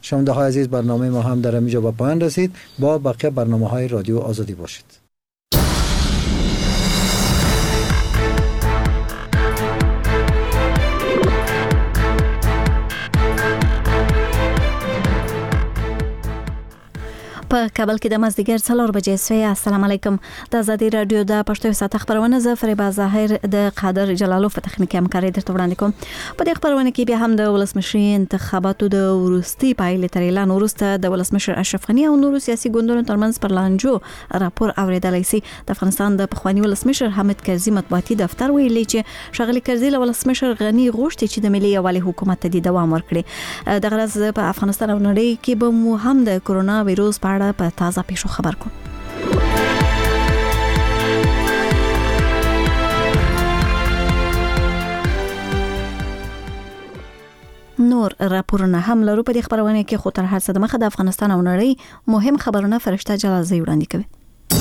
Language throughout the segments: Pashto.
شنونده های عزیز، برنامه ما هم در اینجا به پایان رسید. با بقیه برنامه‌های رادیو آزادی باشید. په کابل کې د مازدیګر 4 بجې سوی. السلام علیکم. د آزادي رادیو د پښتو ساعت خبرونه زه فریبا ظاهر د قادر جلالو په تخنیکي همکاري درته وړاندې کوم. په دې خبرونه کې بیا هم د ولسمشر انتخاباتو د ورستي پایلې تر اعلان وروسته د ولسمشر اشرف غنی او نورو سیاسي ګوندونو ترمنځ پر لانجو راپور اوریدلای شي. د افغانستان د پخوانی ولسمشر حامد کرزي مطبوعاتي دفتر ویلي چې شغلي کرزي له ولسمشر غنی غوښتي چې د ملي یووالي حکومت ته دوام ورکړي. د غرض په افغانستان او نړۍ کې به مو هم د کورونا وایروس په په تازه پیښو خبر کوم. نور راپورونه هم لرو په دې خبرونه کې، خو تر هر څه د مخه د افغانستان او نړۍ مهم خبرونه فرشته جلالزی وړاندې کوي.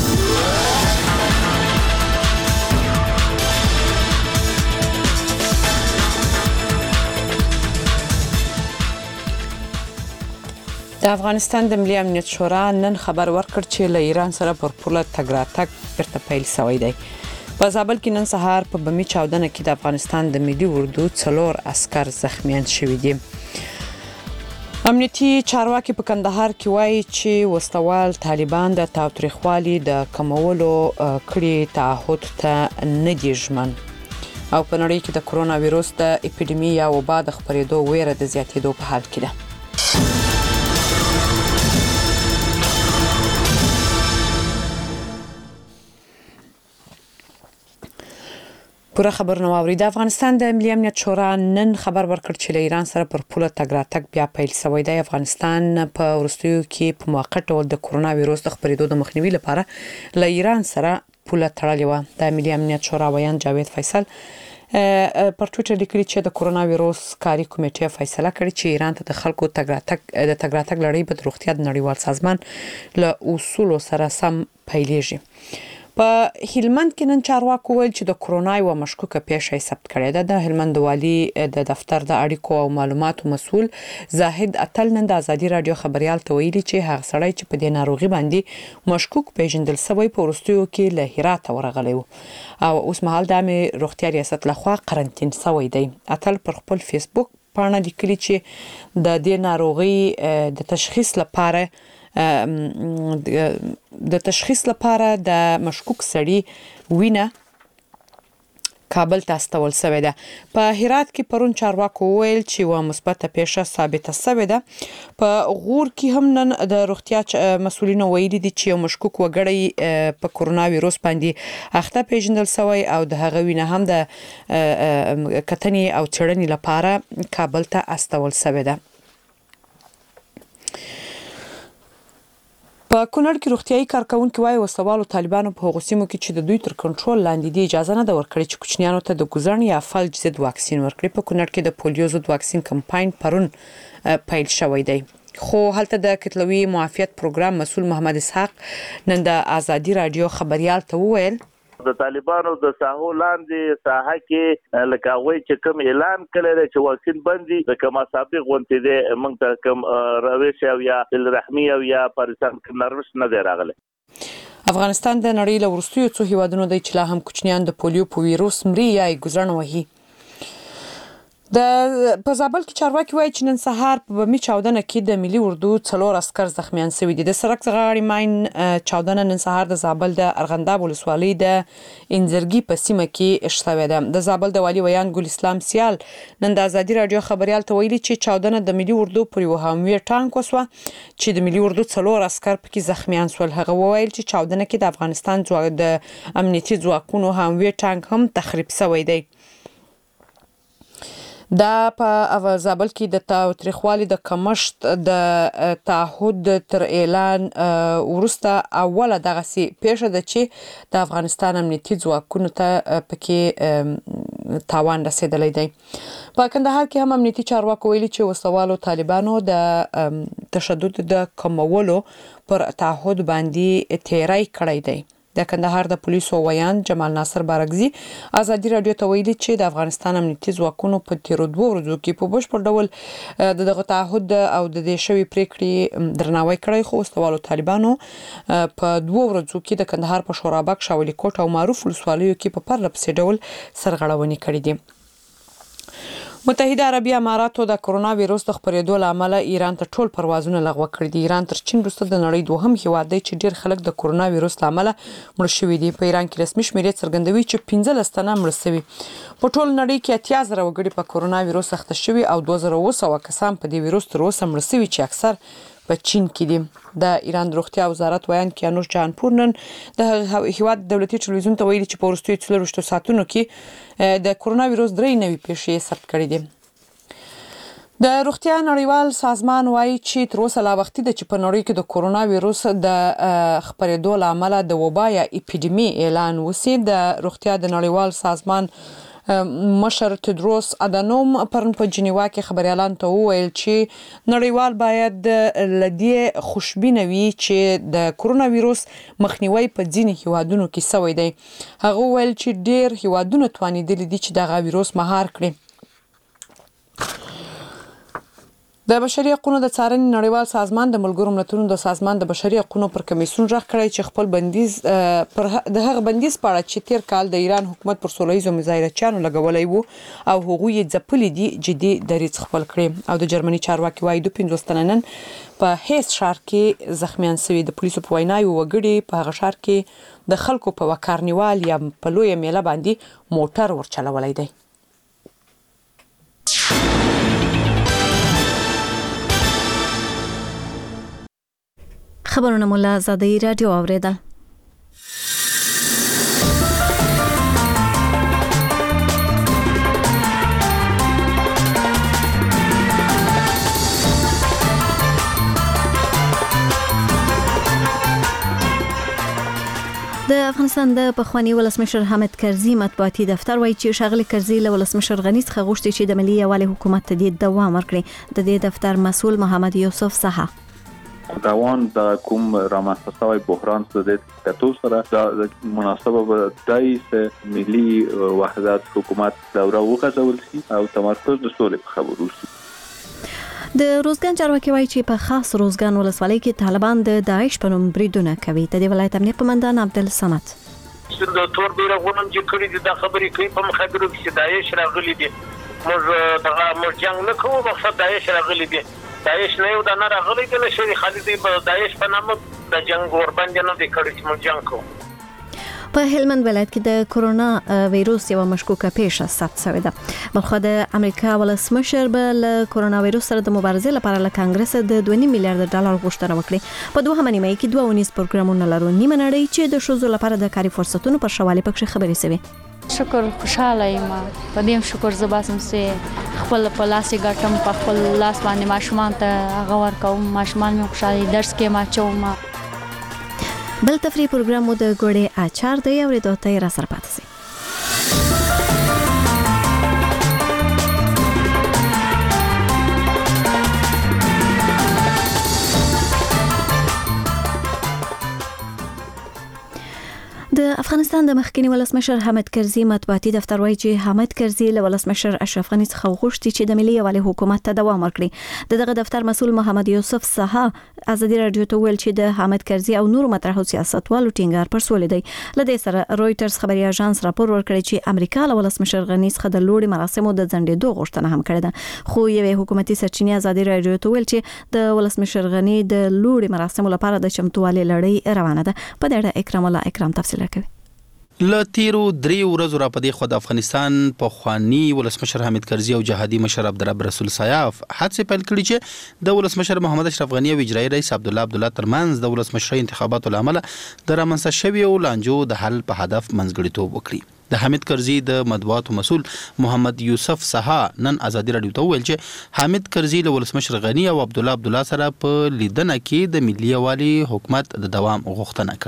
د افغانستان د ملي امنیت شورا نن خبر ورکړ چې له ایران سره پر پوله تګ راتګ بیرته پیل شوی دی. په زابل کې نن سهار په بمي چاودنه کې د افغانستان د ملي اردو 4 عسكر زخمیان شوي دي. امنیتي چارواکي په کندهار کې وایي چې وسوال طالبان د تاوتریخوالي د کمولو کړي تعهد ته نه دي ژمن. او په نړۍ کې د کورونا وایروس د اپیډیمي یا وبا د خپرېدو ویره د زیاتېدو په حال کې ده. پوره خبر نو اوري. د افغانستان د ملي امنیت شورا نن خبر ورکړ چې له ایران سره پر پوله تګ راتګ بیا پیل شوی دی. افغانستان په وروستیو کې په موقت ډول د کورونا وایروس د خپرېدو د مخنیوي لپاره له ایران سره پوله تړلې و. د ملي امنیت شورا ویان جاوید فیصل پر ټویټر لیکلي چې د کورونا وایروس کاری کمیټه فیصله کړې چې ایران ته د خلکو تګ راتګ لړۍ په روغتیا د نړیوال سازمان له اصولو سره سم پیلېږي. په هلمند کې نن چارواکو ویل چې د کورونا یو مشکوکه پیښه ثبت کړې ده. د هلمند والي د دفتر د اړیکو او معلوماتو مسؤل زاهد اتل نن د آزادي رادیو خبريال ته ویلي چې هغه سړی چې په دې ناروغي باندې مشکوک پیژندل شوی په ورستیو کې له هرات ورغلی و او اوس مهال د روغتیا ریاست لخوا قرنټین شوی دی. اتل پر خپل فیسبوک پاڼه لیکلي چې د دې ناروغي د تشخیص لپاره د مشکوک سړي وینه کابل ته استول شوې ده. په هرات کې پرون چارواکو ویل چې یو مثبت پیښه ثابته شوې ده. په غور کې هم نن د روغتیا مسؤلینو ویلي دي چې یو مشکوک وګړی په کورونا وایروس باندې اخته پیژندل شوی او د هغه وینه هم د کتنې او څېړنې لپاره کابل ته استول شوې ده. په کونړ کې روغتيایي کارکونکو وايي وسوالو طالبانو په هغو سیمو کې چې د دوی تر کنټرول لاندې دي اجازه نه ورکړي چې کوچنیانو ته د ګوزن یا فلج ضد واکسین ورکړي. په کونړ کې د پولیو ضد واکسین کمپاین پرون پیل شوی دی. خو هلته د کتلوي معافیت پروګرام مسؤل محمد اسحاق نن د آزادي رادیو خبريال ته وویل د طالبانو د ساحو لاندې ساحه کې لکه وایي چې کوم اعلان کړی چې واکسین بندي د کما سابق غونټې دي موږ ته کوم رويش او یا الرحمي او یا پاکستان کې نروس نه دی راغلی. افغانستان د نړۍ له وروستیو څو هیوادونو دی چې لا هم کوچنیان د پولیو په وایروس مري یا ګوزن وهي. په زابل کې چارواکي وایي چې نن سهار په بمي چاودنه کې د ملي اردو 4 عسكر زخمیان شوي دي. د سړک غاړې ماین چاودنه نن سهار د زابل د ارغنداب ولسوالۍ د انځرګي په سیمه کې شوې ده. د زابل د والي ویان ګل اسلام سیال نن د آزادي رادیو خبريال ته ویلي چې چاودنه د ملي اردو پر یو هموي ټانک وسوه چې د ملي اردو 4 عسكر پکې زخمیان شول. هغه وویل چې چاودنه کې د افغانستان د امنیتي ځواکونو هموي ټانک هم تخریب شوی دی. دا په زابل کې د تاوتریخوالي د کمښت د تعهد تر اعلان وروسته اوله دغه سي پیښه ده چې د افغانستان امنیتي ځواکونو ته پکې تاوان رسیدلی دی. په کندهار کې هم امنیتي چارواکو ویلي چې وسوالو طالبانو د تشدد د کمولو پر تعهد باندې تیری کړی دی. د کندهار د پولیسو ویان جمال ناصر بارګزي ازادي رادیو ته ویلي چې د افغانستان امنیتي ځواکونو په تیرو 2 ورځو کې په بشپړ ډول دغه تعهد او د دې شوی پریکړې درناوی کړی، خو استوالو طالبانو په 2 ورځو کې د کندهار په شورابک، شاولی کوټ او معروف ولسوالیو کې په پرله پسې ډول سرغړونې کړې دي. متحده عربي اماراتو د کرونا وایروس د خپرېدو لامل ایران ته ټول پروازونه لغوه کړي دي. ایران تر چین وروسته د نړۍ دوهم هیواد دی چې ډیر خلک د کرونا وایروس لامل مړ شوي دي. په ایران کې رسمي شمیرې څرګندوي چې 15 تنه مړ شوي. په ټول نړۍ کې 80,000 وګړي په کرونا وایروس اخته شوي او 2200 کسان په دې وایروس تر اوسه مړ شوي چې اکثر په چین کې دي. د ایران روغتیا وزارت ویان کیانوش جهانپور نن د هیواد دولتي ټلویزیون ته ویلي چې په وروستیو 24 ساعتونو کې د کرونا وایروس 3 نوي پیښې ثبت کړې دي. د روغتیا نړیوال سازمان وایي چې تر اوسه لا وخت دی چې په نړۍ کې د کرونا وایروس د خپرېدو لامل د وبا یا اپیډیمي اعلان وسی. د روغتیا د نړیوال سازمان مشر تدروس ادانوم پرون په جنیوا کې خبريالان ته وویل چې نړیوال باید لدی خوشبینه وي چې د کرونا وایروس مخنیوي په ځینې هیوادونو کې سوی دی. هغه ویل چې ډیر هیوادونه توانیدل دي چې دغه وایروس مهار کړي. د بشري حقوقو د څارنې نړیوال سازمان د ملګرو ملتونو د سازمان د بشري حقوقو پر کمیسیون راغ کړی چې خپل بندیز پر د هغه بندیز په اړه چې تیر کال د ایران حکومت پر سولهییزو مظاهرچیانو لګولای وو او هغوی ځپلي دي جدي دریځ خپل کړی. او د جرمني چارواکي وایي د 15 تنه نن په هیڅ شهر کې زخمیان شوي. د پولیسو په وینا یو وګړي په هغه شهر کې د خلکو په وکارنیوال یا په لوی میله باندې موټر ورچلولای دی. خبرونه مولا آزادی رادیو اوریدل. د افغانستان د پخوانی ولسمشر حامد کرزي مطبوعاتي دفتر وایي چې ښاغلي کرزي له ولسمشر غني څخه غوښتي چې د ملي یووالي حکومت ته دوام ورکړي. د دې دفتر مسؤل محمد یوسف سها روان د کوم رامنځته شوی بحران سره د کتو سره د مناسبه به دایسه ملي وحدت حکومت دوره وغځول شي او تمرکز د سولې په خبرو شي. د روزګان چارواکي وایي چې په خاص روزګان ولسوالۍ کې طالبان د داعش په نوم بریدونه کوي. د دې ولایت امنیت قومندان عبدالصمد د تور بیرغونه چې کړي دي د خبرې کوي په مخابرو کې داعش راغلي دي. موږ جنگ نه کوو، مقصد داعش راغلي دي. داعش نه یو د نه راغلي دي نه شي خالد په داعش په نامه د جنگ ور باندې نه دي کړی چې موږ جنگ کوو. په هلمند ولایت کې د کرونا وایروس یو مشکوکه پیښه ثبت شوې ده. بلخو د امریکا ولسمشر به له کرونا وایروس سره د مبارزې لپاره له کانګرس د 2.5 میلیارډ ډالر غوښتنه وکړي. په دوه نیمه کې 2 پروګرامونه لرو. نیمه نړۍ چې د شوزو لپاره د کاري فرصتونو پر شوالي پکې خبرې شوي. شکر خوشاله یم په دې شکر زباسم سه خپل په لاس ګټم په خپل لاس باندې ماشومان ته غوړ کوم ماشومان مې خوشاله درس کې ما چوم. بل تفریح پروګرام مو د ګوړې اچار دی او د دوتای را سره پاتې سي. د افغانستان د مخکنی ولسمشر حامد کرزي مطبوعاتي دفتر وایي چې حامد کرزي له ولسمشر اشرف غني څخه غوښتي چې د ملي یووالي حکومت ته دوام ورکړي. دغه دفتر مسؤل محمد یوسف سها ازادي رادیو ته ویل چې د حامد کرزي او نور مطرحو سیاستوالو ټینګار پر سولې دی. لدې سره رويټرز خبري اژانس راپور ورکړی چې امریکا له ولسمشر غني څخه د لوړي مراسمو د ځنډېدو غوښتنه هم کړې ده. خو یوه حکومتي سرچینه ازادي رادیو ته ویل چې د ولسمشر غني د لوړي مراسمو لپاره د چمتووالي لړۍ روانه ده. په دې اړه اکرام الله اکرام تفصیل کوي. ل تیرو 3 ورځو را پدې خو د افغانستان په خواني ولسمشر حامد کرزي او جهادي مشر عبدالرب رسول سایاف حادثه پیل کړي چې د ولسمشر محمد اشرف غني او اجرایي رئیس عبدالله ترمنځ د ولسمشر انتخاباتو لامل د رامنځته شوی او لانجو د حل په هدف منځګړیتوب وکړي. د حامد کرزي د مطبوعاتو مسؤل محمد یوسف سها نن ازادي رادیو ته ویل چې حامد کرزي له ولسمشر غني او عبدالله سره په لیدنه کې د ملي یووالي حکومت د دوام غوښتنه کړې ده.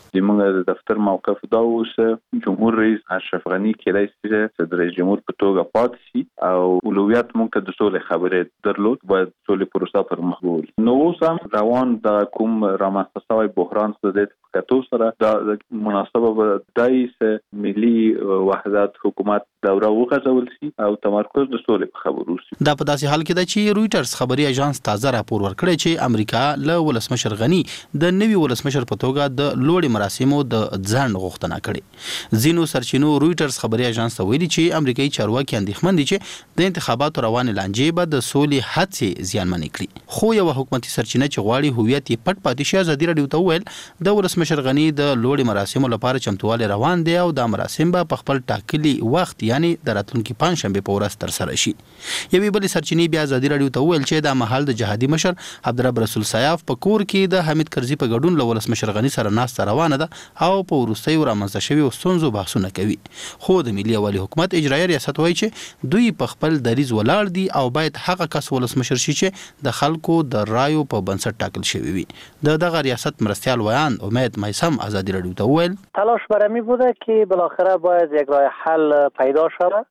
زموږ د دفتر موقف دا اوس جمهور رئیس اشرف غنی کېدای شي چې د رئیس جمهور په توګه پاتې شي او اولویت موږ ته د سولې خبرې درلود باید سولې پروسه پر مخ بوځي. نو اوس هم روان د کوم رامنځته شوی بحران څخه د کتو سره د مناسبه به دای چې ملي وحدت حکومت دوره وغځول شي او تمرکز د سولې په خبرو شي. دا په داسې حال کې ده چې رويټرز خبري اژانس تازه راپور ورکړی چې امریکا له ولسمشر غنی د نوي ولسمشر په توګه د لوړ مراسمو د ځنډ غوښتنه کړې. ځینو سرچینو رويټرز خبري اژانس ته ویلي چې امریکایي چارواکي اندېښمن دي چې د انتخاباتو روان لانجې به د سولې هڅې زیانمنې کړي. خو یو حکومتي سرچینه چې غواړي هویت یې پټ پاتې شي ازادي راډیو ته وویل د ولسمشر غنی د لوړ مراسمو لپاره چمتووالی روان دی او د مراسم به په خپل ټاکلي وخت یعنی د راتلونکي پنځشنبه په ورځ ترسره شي. یوې بلې سرچینې بیا ازادي راډیو ته وویل چې د مهال د جهادي مشر عبدالرب رسول سیاف په کور کې د حمید کرزي په ګډون له ولسمشر غنی سره ناسته روانه ده او په وروستیو رامنځته شویو ستونزو بحثونه کوي. خو د ملي یووالي حکومت اجرایي ریاست وایي چې دوی په خپل دریځ ولاړ دي او باید هغه کس ولسمشر شي چې د خلکو د رایو په بنسټ ټاکل شوی وي. دغه ریاست مرستیال ویان امید میثم ازادي راډیو ته وویل تلاش برای بوده که بالاخره باید یک راه حل پیدا شود.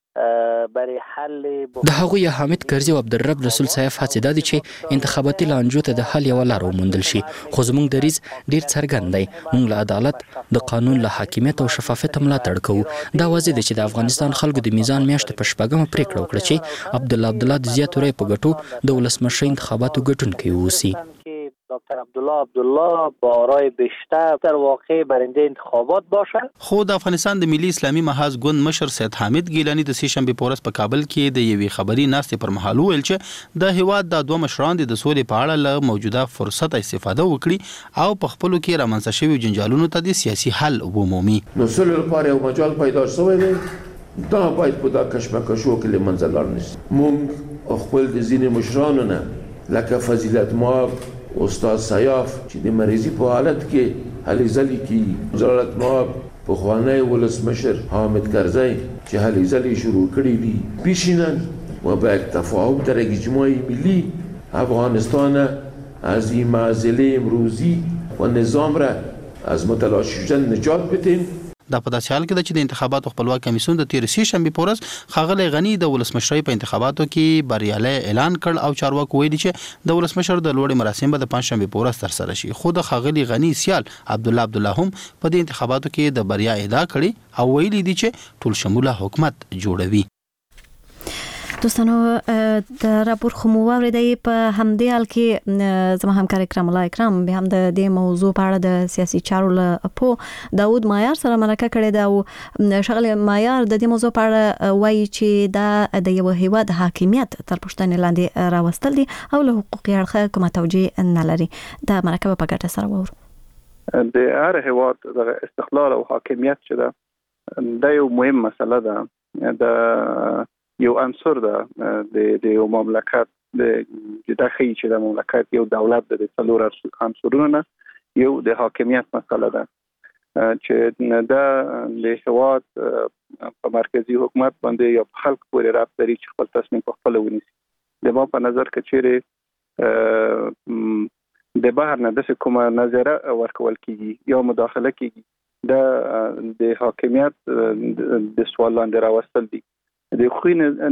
د هغوی حامد کرزي او عبدالرب رسول سیاف هڅې دا دي چې انتخاباتي لانجو ته د حل یو لار وموندل شي. خو زموږ دریځ ډیر څرګند دی. موږ له عدالت د قانون له حاکمیت او شفافیت ملاتړ کوو. دا واضح دی چې د افغانستان خلکو د میزان میاشتې په شپږمه پریکړه وکړه چې عبدالله د زیاتو رایو په ګټو د ولسمشر انتخاباتو ګټونکی اوسي. دکتر عبدالله با آرای بیشتر در واقع برنده انتخابات باشه. خو د افغانستان د ملي اسلامي محاذ ګوند مشر سید حامد ګیلانی د سهشنبه په ورځ په کابل کې د یوې خبري ناستې پر مهال ویل چې د هیواد د دوه مشران د سولې په اړه له موجوده فرصت استفاده وکړي او په خپلو کې رامنځته شوي جنجالونو ته د سیاسي حل ومومي. نو سولې لپاره یو مجال پیدا شوی دی. دا باید په دا کشمکشو کې له منځه لاړ نشي. موږ خپل د ځینې مشرانو نه لکه فضیلت مآب استاد سیاف چې د مریضي په حالت کې هلې ځلې کې وزارت مآب پخوانی ولسمشر حامد کرزی چې هلې ځلې شروع کړي دي پیشینن و به یک تفاهم در یک اجماع ملی افغانستان از این معضله امروزی و نظام را از متلاشی شدن نجات بدیم. دا په داسې حال کې ده چې د انتخاباتو خپلواک کمیسیون د تیر سهشنبه په ورځ ښاغلی غني د ولسمشرۍ په انتخاباتو کې بریالی اعلان کړ او چارواکو ویلي چې د ولسمشر د لوړې مراسم به د پنځشنبه په ورځ ترسره شي. خو د ښاغلي غني سیال عبدالله هم په دې انتخاباتو کې د بریا ادعا کړې او ویلي دي چې ټول شموله حکومت جوړوي. دوستانو د راپور خو مو واوریدئ. په همدې حال کې زما همکار اکرام الله اکرام به هم د دې موضوع په اړه د سیاسي چارو له داود مایار سره مرکه کړې ده او شغله مایار د دې موضوع په اړه وایي چې دا د یو هیواد حاکمیت تر پوښتنې لاندې راوستل دي او له حقوقي اړخه کومه توجیه نه لري. دا مرکه په ګټه سره وورو. د هر هیواد د استقلال او حاکمیت چې ده دا یو مهم مسله ده. د یو عنصر ده د یو مملکت د داخلي چې د مملکت یو دولت د څلور عنصرونو نه یو د حاکمیت مسله ده چې د هیواد په مرکزی حکومت باندې یو خلک پورې رابط لري چې خپل تصمیم په خپل ونیسي. د ما په نظر کې چیرې د بهر نه د کومه نظریه ورکول کیږي یا مداخله کیږي د حاکمیت د سوال لاندې راوستل دي. د خو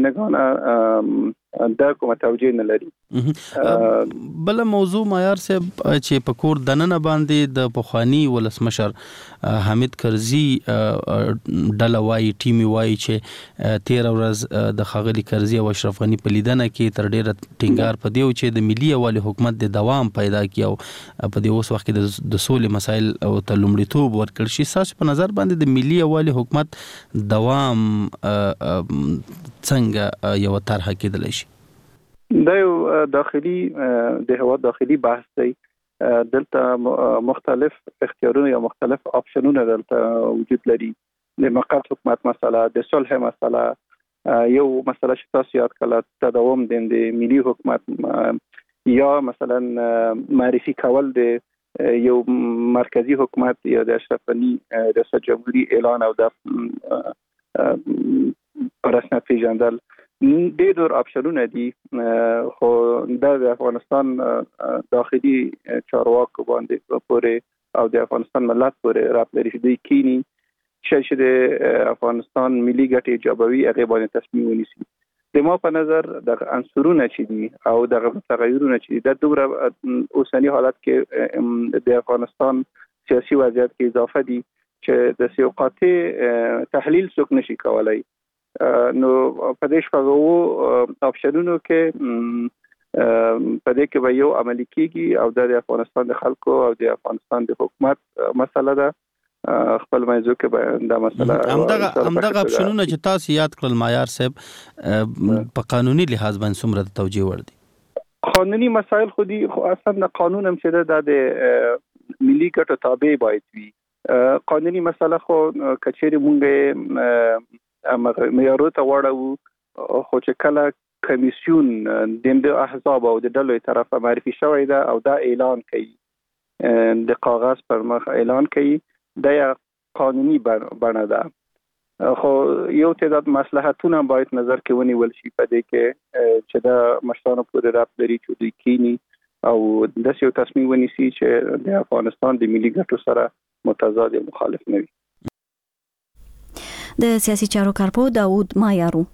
نه دا کومه توجیه نه لري. بل موضوع مایار صاحب چې په کور دننه باندې د پخوانی ولسمشر حامد کرزي ډله وایي ټیمي وایي چې 13 ورځ د ښاغلي کرزي او اشرف غني په لیدنه کې تر ډیره ټینګار په دیو چې د ملي یووالي حکومت د دوام پیدا کیو په دې اوس وخت کې د سولې مسایل او تلمړیتوب ورکړ شي. تاسو په نظر باندې د ملي یووالي حکومت دوام څنګه یو طرحه کېدلی شي؟ دا یو داخلي د هوا داخلي بحث دی. دلته مختلف اختیارونه یا مختلف آپشنونه دلته وجود لري. د موقت حکومت مسله، د صلح مسله، یو مسله چې تاسو یاد کړل تداوم د ملي حکومت یا مثلا معرفي کول د یو مرکزی حکومت یا د اشرف غني ریاست جمهوریت اعلان او د رسمیت پیژندل. ډېر ډېر آپشنونه دي خو د افغانستان داخلي چارواکو باندې پورې او د افغانستان ملت پورې راپلري شي کینی چې د افغانستان ملي ګټې ایجابوي هغه باندې تصمیم ونیسي. د ما په نظر د عنصرونه چې دي او د تغیرونه چې د دوره اوسنی حالت کې د افغانستان سیاسي وضعیت کې اضافه دي چې د سیاقاتي تحلیل څوک نشي کولای. نو په دې شپږو اپشنونو کې په دې کې به یو عملي کیږي او د افغانستان د خلکو او د افغانستان د حکومت مسله ده. خپل موضوع کې دا مسله همدغه اپشنونه چې تاسو یاد کړل معیار صاحب په قانوني لحاظ باندې څومره د توجیه ور دي؟ قانوني مسائل خو دي، خو اصلا قانون هم چې د ملي ګټو تابع باید وي. قانوني مسله خو کچېری مونږه معیارو ته وړو، خو چې کله کمیسیون د احزاب او د ډلو طرفه معرفي شوی ده او دا اعلان کوي د کاغذ پر مخ اعلان کوي د قانوني بڼه ده. خو یو تعداد مصلحتونه باید نظر کې ونیول شي په دې کې چې د مشرانو پورې راپلري چې دوی کینی او د یو تصمیم ونیسي چې د افغانستان د ملي ګټو سره متضاد مخالف نه وي. د سیاسي چارو کارپو داوود مایارو.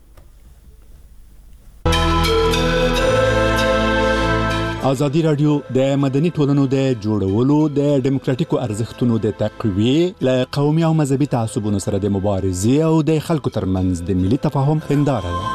ازادي رادیو د مدني ټولنو د جوړولو د ډیموکراتیکو ارزښتونو د تقویه له قومي او مذهبي تعصبونو سره د مبارزې او د خلکو ترمنځ د ملي تفاهم هنداره ده.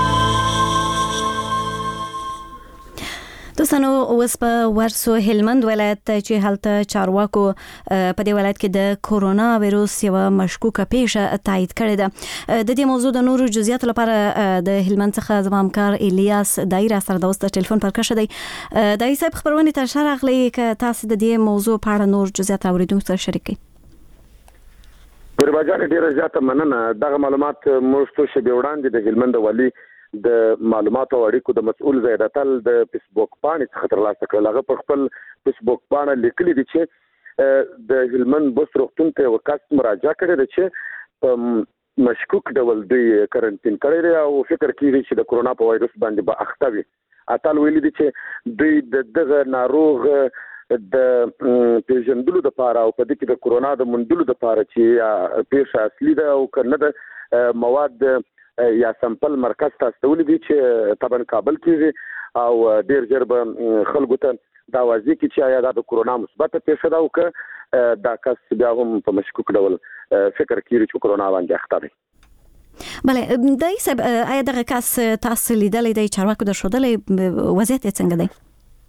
دوستانو اوس په ورسو هلمند ولایت چې هلته چارواکو په دې ولایت کې د کورونا وایروس یو مشکوکه پیښه تایید کړې ده. د دې موضوع د نورو جزئیات لپاره د هلمند څخه زما همکار الیاس دایره سره د اوس د ټلیفون پر کښه دی. دای صاحب خبرونه ته شرغلی ک تاسو د دې موضوع په اړه نور جزئیات اوریدونکو سره شریک کړئ. پرباجان ډیره زیاته مننه. دغه معلومات موږ ته شبي وړاندې د هلمند والی د معلوماتو او اړیکو د مسؤل زیداتل د فیسبوک باندې څخه ترلاسه کړل. هغه په خپل فیسبوک باندې لیکلي دي چې د هلمند بوس روغتون ته وکاس مراجعه کړې ده چې مشکوک ډول دی کرنټین کړی او فکر کوي چې د کورونا په وایروس باندې به اخته وي. اتل ویلي دي چې دوی دغه ناروغ د پیژندلو لپاره او په دې کې د کورونا د مندلو لپاره چې پیښه اصلي ده او کنه د مواد یا سمپل مرکز ته استولې دي چې طبعا کابل کې او ډیر ژر به خلکو ته دا واضح کی چې آیا د کورونا مثبت پیښه ده او که دا کس بیا هم په مشکوک ډول فکر کوي چې کورونا باندې اخته دی. بله دای صاحب آیا دغه کس تاسو لیدلی دی چارواکو درښودلی وضعیت یې څنګه دی؟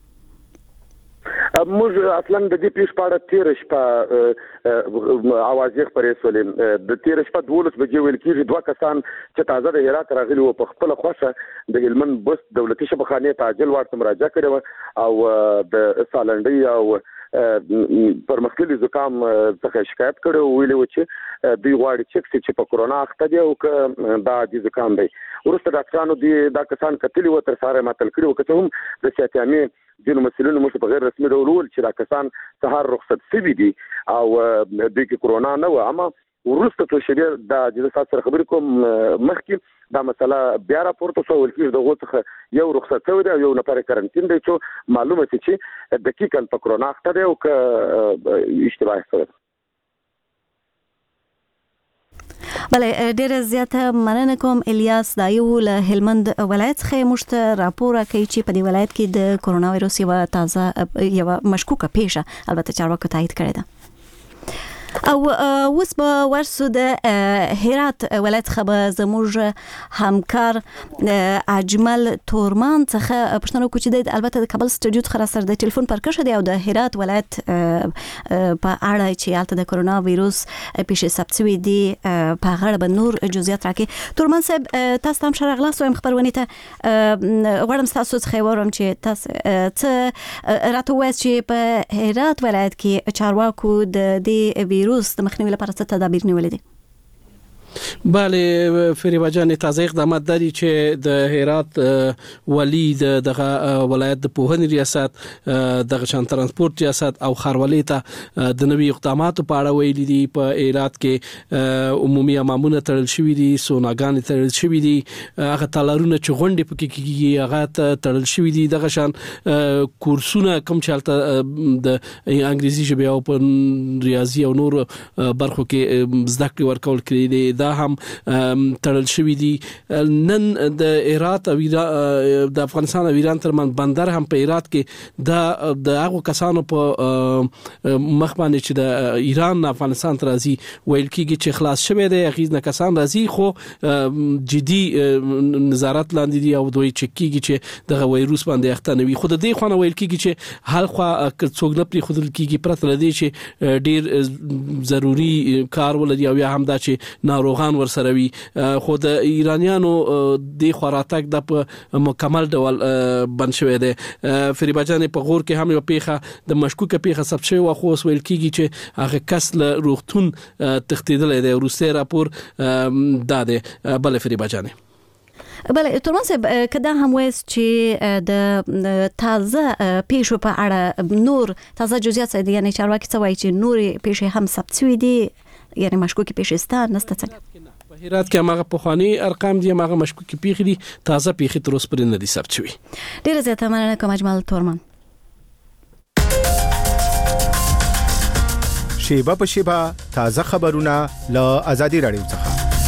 موږ اصلا د دې پیښ په اړه تیر شپه اوازې خبرې سولې. د تیر شپه 12 بجې ویل کېږي دوه کسان چې تازه د هرات راغلي وو په خپل خوښه د هلمند بوس دولتي شبخانې ته عاجل ورته مراجعه کړې او د سالنډي او پرمختللي زکام څخه شکایت کړو. ویلي و چې دوی غواړي چې په کورونا اخته دي او که دا د زکام دی. ورسته ډاکټرانو دا کسان کتلي و تر سره ماتل کړي و که هم د سیاتیامي ځینو مسؤلینو موږ په غیر رسمي ډول وویل چې دا کسان سهار رخصت شوي دي او دوی کې کورونا نه و. اما ورسته تو شریع د جزا سره خبرې کوم مخکې دا مسله بیا راپورته شو ول کېږي دغه څخه یو رخصت شوی دی یو نفر کرنټین دی چې معلومه شي چې دقیقاً په کورونا اخته دی او که اشتباه شوی. بله ډیره زیاته مننه کوم الیاس دایو له هلمند ولایت څخه موږ راپور کوي چې په دې ولایت کې د کورونا وایروس یو مشکوکه پیښه البته چارواکو تایید کړې ده. او اوس به ورسو د هرات ولایت څخه زموږ همکار اجمل تورمان څخه پښتنو کوچ دی البته د کابل سټوډیو څخه سره د ټلیفون پر کښه دی او د هرات ولایت په اړه چې البته د کورونا وایروس پیښې ثبت شوې دي په اړه به نور جزئیات راکړي. تورمان صاحب تاسو هم شرغلاس وایم خبرونه ته غواړم تاسو څخه وورم چې تاسو څه راته وایي چې په هرات ولایت کې چارواکو د دې ویروس د مخنیوي لپاره څه تدابیر نیولې دي؟ bale فریبا جان تازه اقدامات دي چې د هرات ولی دغه ولایت د پوهنې ریاست دغه شان ترانسپورت ریاست او خاروالۍ ته د نوي اقداماتو په اړه ویلي دي. په هرات کې عمومي امامونه تړل شوي دي، سوناګان تړل شوي دي، هغه تالارونه چې غونډې پکې کیږي هغه تړل شوي دي. دغه شان کورسونه کوم چالت د انګریزي ژبه او په ریاضي او نور برخو کې زده کړې ورکول کړي دي، دا هم تړل شوي دي. نن د هرات او د افغانستان او ایران ترمن بندر هم په هرات کې د هغه کسانو په مخ باندې چې د ایران نه افغانستان ته راځي ویل کېږي چې خلاص شوی دی، هغه نه کسان راځي خو جدي نظارت لاندې دي او دوی چې کېږي چې دغه وایروس باندې اخته نه وي. خو د دې خو نه ویل کېږي چې حال خو څوک نه پرې خودل کېږي پرته لدی چې ډیر ضروری کار ولري او یا هم دا چې ناروغان ورسره وي. خو د ایرانیانو د خوراتک د مکمل ډول بند شوی دی. فریبا جان په غور کې هم یو پیخه د مشکوکه پیخه ثبت شوی او خو ویل کېږي چې هغه کس له روغتون تښتیدلی دی. روسي راپور داده بل فریبا جان. بله ترمن صاحب کدا هم وایس چې د تازه پیښو په اړه نور تازه جزئیات څه دي، یعنی چارواکي څه وایي چې نور پیښې هم ثبت شوي دي، یعنی مشکوکې پیښې ستا نسته څه؟ په هرات کې هغه پخوانی ارقام دي، هغه مشکوکې پیښې دي، تازه پیښې تر اوسه پورې نه دي ثبت شوي. ډیره زیاته مننه کوم اجمل تورمن. شیبه په شیبه تازه خبرونه له آزادي رادیو څخه.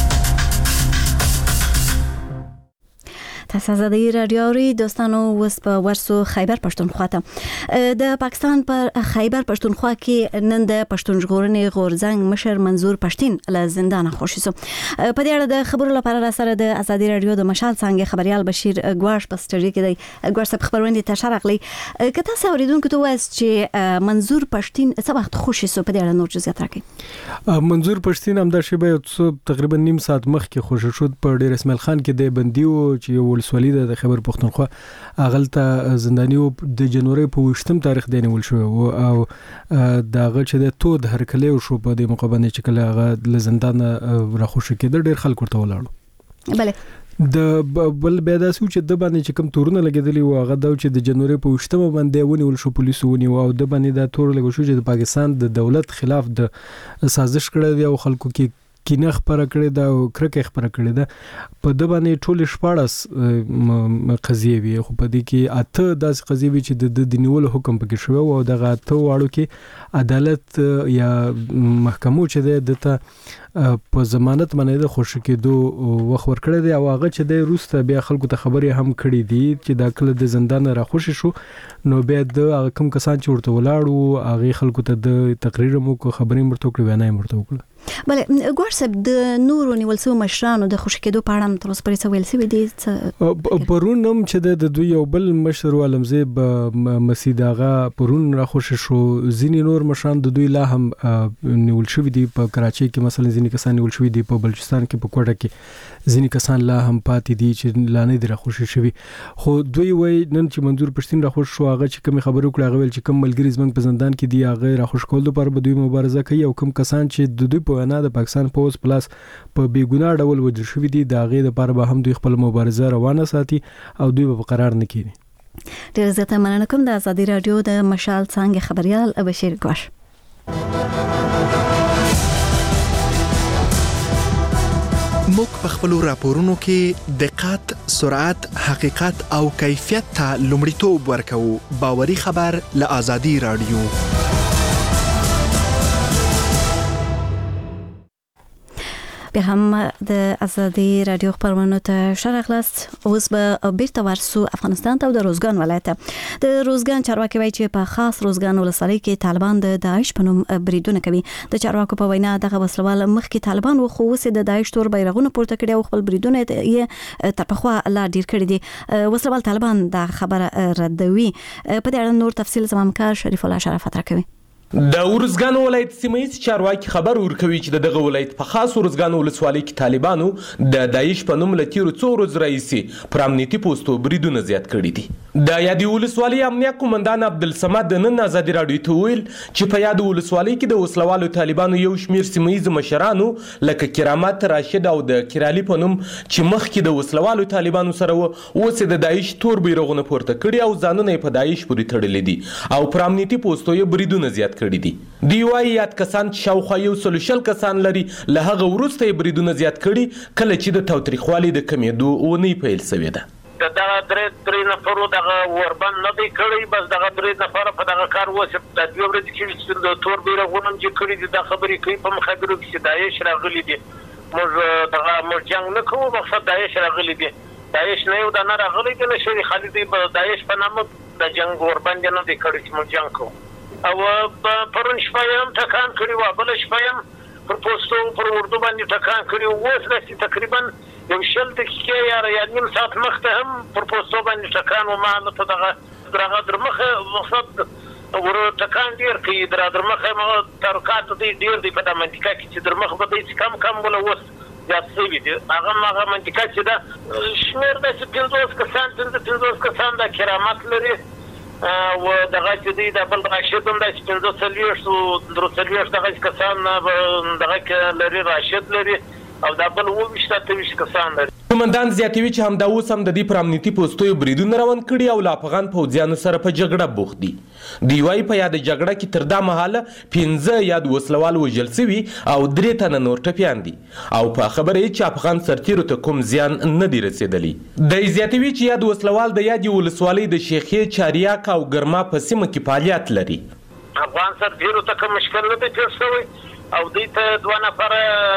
تاسو د رادیو ری دوستانو وس په ورسو خیبر پښتونخوا ته د پاکستان پر خیبر پښتونخوا کې نن د پښتون ژغورنې غورځنګ مشر منظور پښتين له زندان خوشی سو. په دې اړه د خبرو لپاره را سره د آزادي رادیو د مشال څنګه خبريال بشیر ګواش په سټډیو کې دی. ګواش په خبرونه ته شارغلی که تاسو اوریدونکو ته وایي چې منظور پښتين څه وخت خوشی سو، په دې اړه نور جزئیات راکړي. منظور پښتين هم د شیبه تقریبا نیم ساعت مخکې خوشی شو په ډیر اسماعیل خان کې د بندیو چې ولسوالۍ د خیبر پښتونخوا اغلته زندانیو د جنوري په 28 تاریخ دی نیول شو او داغه چې د تود هرکلی شو په د مقابله چې کله هغه له زندان راخوشي کېده ډیر خلک ورته ولاړو. بله د بل بیاداسو چې د باندې چې کوم تورونه لګیدلی و هغه د چې د جنوري په 28 باندې ونیول شو پولیسو ونیو او د باندې د تور لګو شو چې د پاکستان د دولت خلاف د سازش کړی دی او خلکو کې کینه خبره کړې ده او کرکه خبره کړې ده. په د باندې ټول شپاړس قضیې وي، خو په دې کې اته داسې قضیې وي چې د نیولو حکم پکې شوی او دغه اته واړو کې عدالت یا محکمو چې د په ضمانت باندې د خوشی کېدو وخت ورکړی دی او هغه چې د روسته بیا خلکو ته خبرې هم کړې دي چې دا کله د زندان را خوشی شو نو بیا د هغه کوم کسان چې ورته ولاړو هغه خلکو ته د تقریر مو کو خبرې مرته کړې وینای مرته وکړه. بله ګورسب د نورو نیول سو مشرانو د خوشی کېدو په اړه تر اوسه پورې څه ویل شوی دي؟ پرونم چې د دوی یو بل مشر علمزیب مسعود آغا پرون را خوشی شو، ځینې نور مشران د دوی لا هم نیول شوی دي په کراچۍ کې مثلا ځینې کسان نیول شوی دي په بلوچستان کې په کوټه کې ځینې کسان لا هم پاتې دي چې لا نه دي را خوشی شوی. خو دوی وای نن چې منظور پښتين را خوش شو هغه چې کوم خبرو کړه هغه ویل چې کوم ملګری زمنګ په زندان کې دی هغه را خوش کول لپاره به دوی مبارزه کوي او کوم کسان چې د دوی په وینا د پاکستان پوز پلاس په بیګونار ډول وجل شوی دي دا غي د لپاره به هم دوی خپل مبارزه روانه ساتي او دوی به قرار نه کینی. ډیر زیاته مننه کوم د آزادي رادیو د مشال څنګه خبريال بشیر ګواش. موږ په خپل راپورونو کې دقت، سرعت، حقیقت او کیفیت ته لومړیتوب ورکوو. باوري خبر له آزادي رادیو. به هم د آزادي رادیو خبرونه ته شرغلاست. اوس به بیرته ورسو افغانستان ته د روزګان ولایت. د روزګان چارواکي وایي چې په خاص روزګان ولسوالۍ کې طالبان د داعش په نوم بریدونه کوي. د چارواکو په وینا دغه وسلوال مخکې طالبان خو اوس د داعش تور بیرغونه پورته کړي او خپل بریدونه یې تر پخوا لا ډیر کړي دي. وسلوال طالبان دا خبره ردوي. په دې اړه نور تفصیل زموږ همکار شریف الله شرافت راکوي. د ورزګان ولایت سیمایي چارواکي خبر ورکوي چې دغه ولایت په خاص ورزګان ولسوالۍ کې طالبانو د داعش په نوم له تیرو څو ورځو راهیسې پر امنیتي پوستو بریدونه زیات کړي دي. د یادې ولسوالۍ امنیه قومندان عبدالصمد نن ازادي راډیو ته وویل چې په یاد ولسوالۍ کې د وسلوالو طالبانو یو شمیر سیمایي مشرانو لکه کرامت راشد او د کرالی په نوم چې مخکې د وسلوالو طالبانو سره اوس د داعش تور بیرغونه پورته کړي او ځانونه په داعش پورې تړلي دي او پر امنیتي پوستو یې بریدونه زیات کړي دي. دی وايي یاد کسان چې شاوخوا 100 کسان لري له هغه وروسته یې بریدونه زیات کړي کله چې د تاوتریخوالي د کمیدو اونۍ پیل شوې ده. دغه درې نفرو دغه وربند نه دی کړی، بس دغه درې نفر په دغه کار وسه د دوه ورځې کې د تور بیرغونه چې کړی دي د خبرې کوي په مخابرو کې داعش راغلي دي. موږ جنگ نه کوو، مقصد داعش راغلي دي. داعش نه یو د نه راغلي دي، نه شي خالد داعش په نامه د جنگ وربند نه دی کړی چې موږ جنگ کوو. او پرون شپه هم ټکان کړی و، بل شپه هم پر پوسټو پر اردو باندې ټکان کړی و. اوس داسې تقریبا یو 10 دقیقې یا نیم ساعت مخته هم پر پوسټو باندې ټکان و. ما ته دغه درمخه مقصد ور ټکان ډیر کوي، درمخه ترکات دي ډیر دي په د منطقه کې چې درمخه به دې کم ولا وس زیات شوي دي. هغه منطقه چې دا شمیر د 50 کسان د کرامت لري و دغه چې دی د بل راشد هم د 15 دغه کسان دغه لري، راشد لري او د بل 20 کسان لري. قومندان زیاتوي چې همدا اوس هم د دې پر امنیتي پوستو بریدونه روان کړي او له افغان پوځیانو سره په جګړه بوخت دي. دی وايي په یاد جګړه کې تر دا مهاله 15 یاد وسلوال وژل شوي او 3 تنه نور ټپیان دي او په خبره یې چې افغان سرتیرو ته کوم زیان نه دی رسیدلی. د زیاتوي چې یاد وسلوال د یاد ولسوالۍ د شیخې چاریاک او ګرما په سیمه کې فعالیت لري. افغان سرتیرو ته کوم مشکل نه دی تیر شوی او دوی ته 2 نفر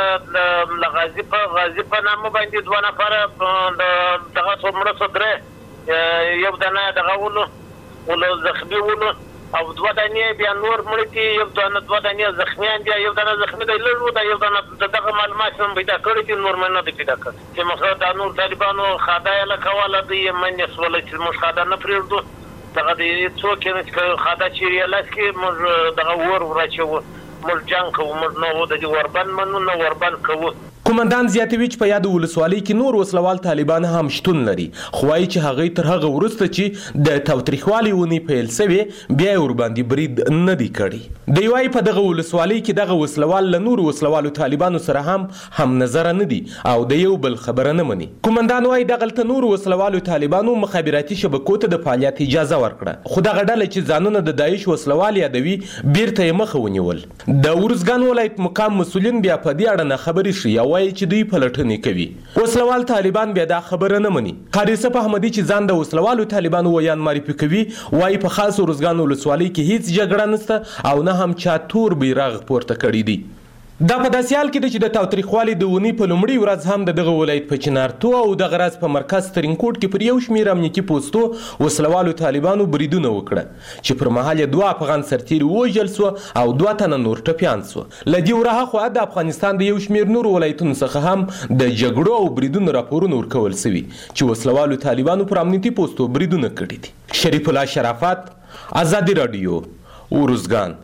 د غازی په نامه باندې 2 نفر دغه څومره صدره یو دنه دغه ولو زخمی ولو او 2 دانې بیا نور مړ دي، یو دانه 2 دانې زخمیان دي، یو دانه زخمی دی لږ دا یو دانه دغه معلومات هم پیدا کړی دي، نور نه دي پیدا کړی چې مخه د نور طالبانو خدای له کوله دی منځ ولا چې موږ خدای نه پریږدو دغه دې څوک چې خدای چې ریالاس کې موږ دغه ورچو موږ جنگ کوو، موږ نو د وربند منو نه وربند کوو. قومندان زیاتوي چې په یاد ولسوالۍ کې نور وسلوال طالبان هم شتون لري، خو وايي چې هغه تر هغه وروسته چې د تاوتریخوالي ونی پیل شوی بیا ور باندې برید نه دی کړی. دی وايي په دغه ولسوالۍ کې دغه وسلوال له نور وسلوالو طالبانو سره هم نظر نه دي او د یو بل خبره نه مني. قومندان وايي دغه نور وسلوالو طالبانو مخابراتي شبکو ته د فعالیت اجازه ورکړه، خو دغه ډله چې ځانونه د داعش وسلوال یادوي بیرته یې مخه ونیول. د ورزګان ولایت مقام مسؤلین بیا په دې اړه نه خبرې شي او وايي چې دوی پلټنې کوي. وسلوال طالبان بیا دا خبره نه مني. قاری صف احمدي چې ځان د وسلوالو طالبانو ویان معرفي کوي وايي په خاص ورزګان ولسوالۍ کې هیڅ جګړه نشته او نه هم چا تور بیرغ پورته کړی دی. دا په داسې حال کې چې د تاوتریخوالي د ونی په لومړي ورځ هم دغه ولایت په چنارتو او د غراز په مرکز ترینکوټ کې پر یو شمیر امنیتي پوستو وسلوالو طالبانو بریدونه وکړه چې پر مهال 2 افغان سرتیري وژل شو او 2 تنه نور ټپیان شو. لدی ورها خو د افغانستان د یو شمیر نور ولایتونو څخه هم د جګړو او بریدونو راپورونه ورکول شوي چې وسلوالو طالبانو پر امنیتي پوستو بریدونه کړي دي. شریف الله شرافت، ازادي رادیو، ورزګان.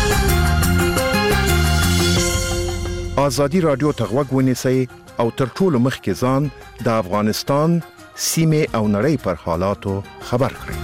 ازادي رادیو ته غوږ ونیسئ او تر ټولو مخکې ځان د افغانستان سیمې او نړۍ پر حالاتو خبر کړئ.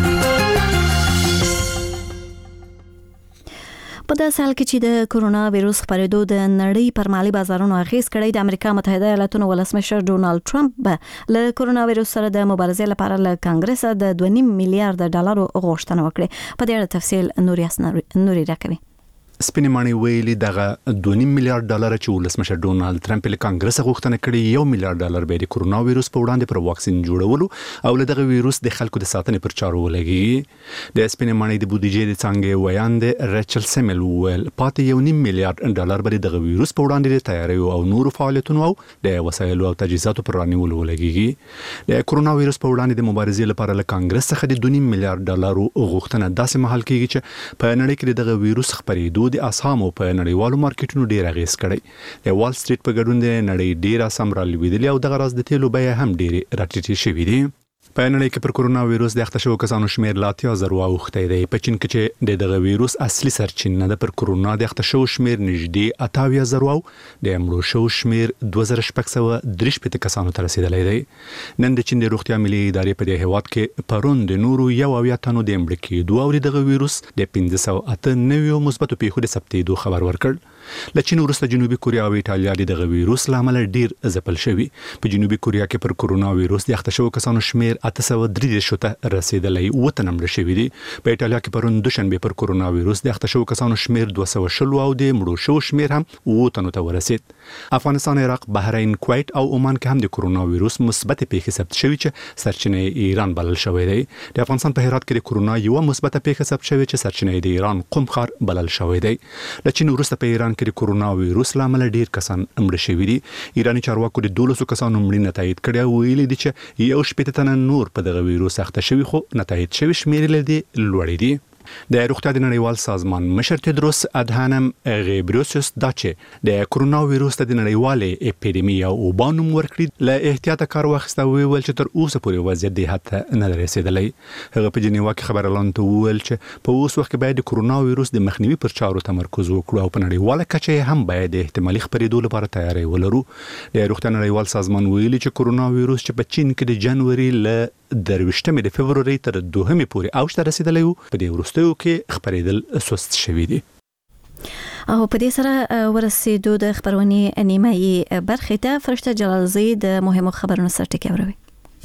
په داسې حال کې چې د کرونا وایروس خپرېدو د نړۍ پر مالي بازارونو اغیز کړی، د امریکا متحده ایالاتونو ولسمشر ډونالد ټرمپ به له کرونا وایروس سره د مبارزې لپاره له کانګرس د 2.5 میلیارډ ډالرو غوښتنه وکړه. په دې اړه تفصیل نوري راکوي. سپینې ماڼۍ ویلي دغه 2.5 میلیارډ ډالر چې ولسمشر ډونالد ټرمپ له کانګرس غوښتنه کړې 1 میلیارډ ډالر به د کرونا وایروس په وړاندې پر واکسین جوړولو او له دغه وایروس د خلکو د ساتنې پر چارو ولګي. د سپینې ماڼۍ د بودیجې د څنګه ویاند ریچل سیمل ویل پاتې 1.5 میلیارډ ډالر به دغه وایروس په وړاندې د تیاری او نورو فعالیتونو او د وسایلو او تجهیزاتو پر رانیولو ولګي. د کرونا وایروس په وړاندې د مبارزې لپاره له کانګرس څخه د 2.5 میلیارډ ډالر غوښتنه داسې مهال کېږي چې په نړۍ کې دغه وایروس خپرېدو د اسهامو په نړیوالو مارکیټونو ډیر اغیز کړی. د وال سټریټ په ګډون د نړۍ ډیر اسهم را لویدلی او دغه راز د تیلو بیه هم ډیر راټیټې شوې دي. په نړۍ کې پر کورونا وایروس د اخته شوو کسانو شمېر لا 8000 واوښتی دی. په چین کې چې دغه وایروس اصلي سرچینه ده پر کورونا د اخته شوو شمېر نږدې 88000 او د مړو شوو شمېر 2663 کسانو ته رسیدلی دی. نن د چین د روغتیا ملي ادارې په دې هیواد کې پرون د نورو 1 تنو د مړه کېدو او دغه وایروس د 598 مثبتو پیښو د ثبتېدو خبر ورکړ. له چین وروسته جنوبي کوریا او ایټالیا دغه وایروس له امله ډیر ځپل شوي. په جنوبي کوریا کې پر کورونا وایروس د اخته شوو کسانو شمېر 833 ته رسیدلی، 7 تنه مړه شوي دي. په ایټالیا کې پرون دوشنبه پر کورونا وایروس د اخته شوو کسانو شمېر 260 او د مړو شوو شمېر هم 7 تنو ته ورسید. افغانستان، عراق، بحرین، کویت او عمان کې هم د کورونا وایروس مثبت پیښې ثبت شوي چې سرچینه ایران بلل شوی دی. د افغانستان په هرات کې د کورونا یو مثبت پیښه ثبت شوی چې سرچینه د ایران قم ښار بلل شوی دی. له چین وروسته په ایران کې د کورونا وایروس له امله ډیر کسان مړه شوي دي. ایراني چارواکو د 12 کسانو مړینه تایید کړې او ویلي دي چې یو شپږ تنه نور په دغه وایروس اخته شوي، خو نتایج شوي شمېر له دې لوړې دي. د روغتیا د نړیوال سازمان مشر تدروس ادهانم غیبریوسس دا چې د کورونا وایروس د نړیوالې اپیډیمي او وبا نوم ورکړي، له احتیاطه کار واخیسته، ویل چې تر اوسه پورې وضعیت دې حد ته نه رسیدلی. هغه په جنیوا کې خبريالانو ته وویل چې په اوس وخت کې باید د کورونا وایروس د مخنیوي پر چارو تمرکز وکړو او په نړیواله کچه هم باید د احتمالي خپرېدو لپاره تیاری ولرو. د روغتیا نړیوال سازمان ویلي چې کورونا وایروس چې په چین کې د جنوري له 23 د فبروري تر 2 پورې اوج ته رسیدلی و، په دې وروستیو کې خبرېدل سست شوي دي. او په دې سره ورسېدو د خبرونې نیمایي برخې ته. فرشته جلالزی د مهمو خبرونو سرټکی اوروي.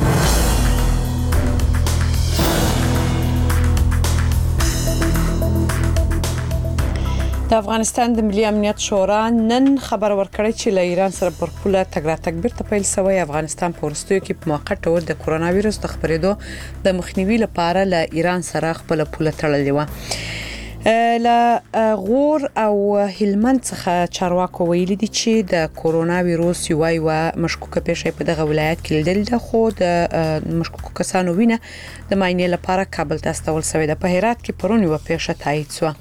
د افغانستان د ملي امنیت شورا نن خبر ورکړی چې له ایران سره پر پوله تګ راتګ بیرته پیل شوی. افغانستان په وروستیو کې په موقت ډول د کورونا وایروس د خپرېدو د مخنیوي لپاره له ایران سره خپل پوله تړلې و. له غور او هلمند څخه چارواکو ویلي دي چې د کورونا وایروس یو مشکوکه پیښه په دغه ولایت کې لیدل ده، خو د مشکوکو کسانو وینه د معاینې لپاره کابل ته استول شوې ده. په هرات کې پرون یو پیښه تایید شوه.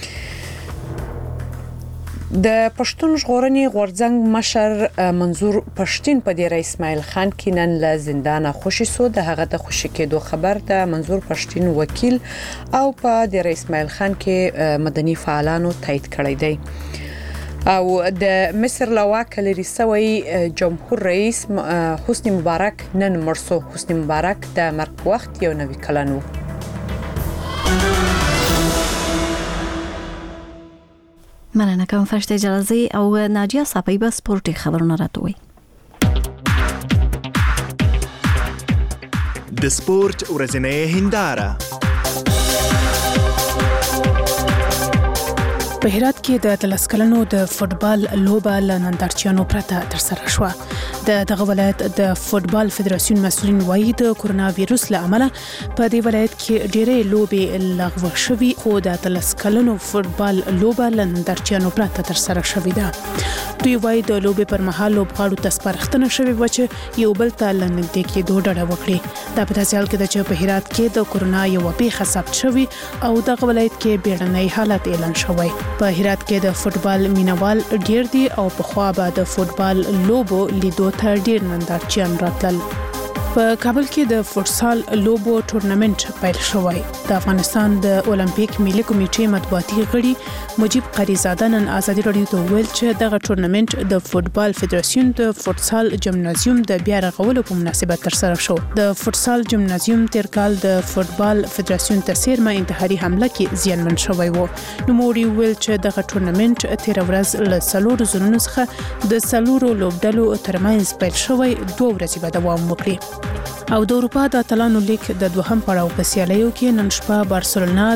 د پښتون ژغورنې غورځنګ مشر منظور پښتين په ډیر اسماعیل خان کې نن له زندانه خوشی سو. د هغه د خوشی کېدو خبر د منظور پښتين وکیل او په ډیر اسماعیل خان کې مدني فعالانو تایید کړی دی. او د مصر لواک لري سوی جمهور رئیس حسنی مبارک نن مرسو. حسنی مبارک د مرګ وخت یو نوی کلن و. مننه کوم فرشته جلالزی او ناجیه صاحبی به سپورتي خبرونه راټوي. د سپورت ورځنۍ هنداره. په هرات کې د 13 کلنو د فوتبال لوبه له نندارچیانو پرته ترسره شوه. دغه ولایت د فوتبال فدراسیون مسؤلین وایي د کورونا وایروس له امله په دې ولایت کې ډېرې لوبې لغوه شوي، خو د 13 کلنو فوتبال لوبه له نندارچیانو پرته ترسره شوې ده. دوی وایي د لوبې پر مهال لوبغاړو ته سپارښتنه شوې وه چې یو بل ته له نږدې کېدو ډډه وکړي. دا په داسې حال کې ده چې په هرات کې د کورونا یوه پیښه ثبت شوې او دغه ولایت کې بیړنی حالت اعلان شوی. په هرات کې د فوتبال مینوال ډیر دي او په خوا به د فوتبال لوبو لیدو ته ډیر نندارچیان راتلل. په کابل کې د فوتسال لوبو ټورنمنت پیل شوی. د افغانستان د اولمپیک ملي کمیټې مطبوعاتي غړي مجيب قریزاده نن ازادي رادیو ته ویل چې دغه ټورنمنت د فوتبال فدراسیون د فوتسال جمنازیوم د بیا رغولو په مناسبت ترسره شو. د فوتسال جمنازیوم تیر کال د فوتبال فدراسیون ته سیرمه انتحاري حمله کې زیانمن شوی و. نو موري ویل چې دغه ټورنمنت تیر ورځ له 4 زونونو څخه د 4 لوبډلو ترمنځ پیل شوی 2 ورځې به دوام وکړي. او د اروپا د اتلانو لیګ د دوهم پړاو په سیالیو کې نن شپه بارسلونا